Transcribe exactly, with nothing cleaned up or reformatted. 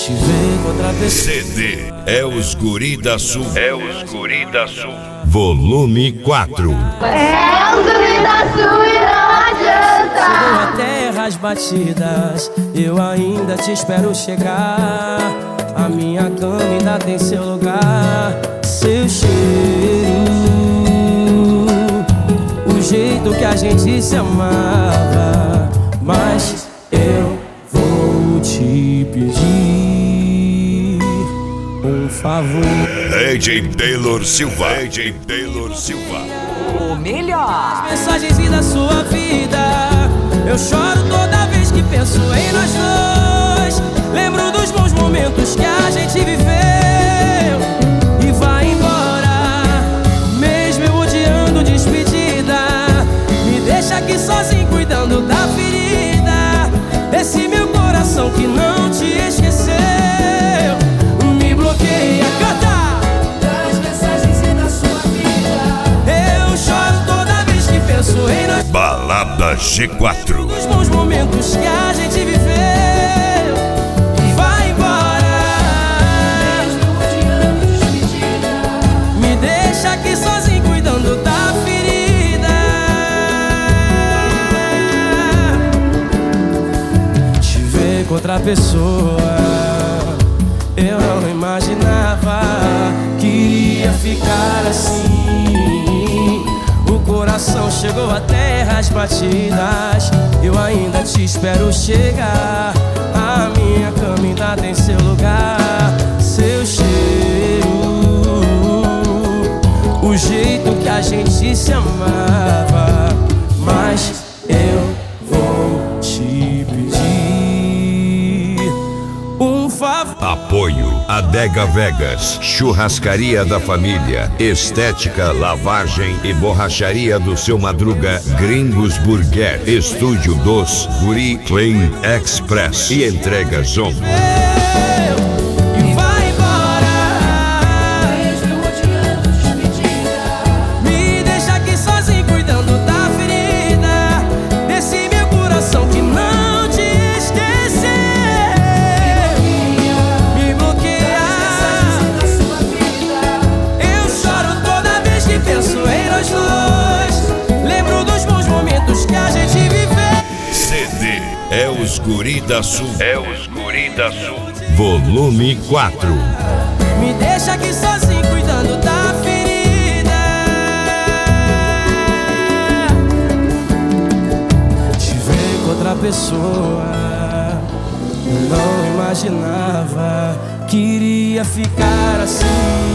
Te ver com outra pessoa. C D é os Guri da Sul. É os Guri da Sul. Volume quatro. É os Guri da Sul e não adianta. Chegou a terras batidas, eu ainda te espero chegar. A minha cama ainda tem seu lugar, seu cheiro, o jeito que a gente se amava. Mas eu vou te pedir um favor. A J Taylor Silva. A J Taylor Silva. O melhor. As mensagens da sua vida, eu choro toda vez que penso em nós dois. Lembro dos bons momentos que a gente viveu e vai embora, mesmo eu odiando despedida. Me deixa aqui sozinho cuidando da ferida desse meu coração que não te esqueceu. Me bloqueia, canta! Das mensagens da sua vida, eu choro toda vez que penso em nós. Balada G quatro. Os bons momentos que a gente viveu e vai embora, me deixa aqui sozinho cuidando da ferida. Te ver com outra pessoa, eu não imaginava que iria ficar assim. O coração chegou a terras batidas, eu ainda te espero chegar. A minha cama ainda tem seu lugar, seu cheiro, o jeito que a gente se amava. Mas eu vou te pedir um favor. Apoio Adega Vegas, Churrascaria da Família, Estética, Lavagem e Borracharia do Seu Madruga, Gringos Burger, Estúdio dos Guri Clean Express e Entrega Zon. E vai embora, mesmo eu odiando despedida. Me deixa aqui sozinho cuidando da ferida desse meu coração que não te esqueceu. Me bloqueia, eu choro toda vez que penso em nós dois. Lembro dos bons momentos que a gente viveu. C D é os Guri da Sul. É os Guri da Sul. Volume quatro. Me deixa aqui sozinho cuidando da ferida. Te ver com outra pessoa, eu não imaginava que iria ficar assim.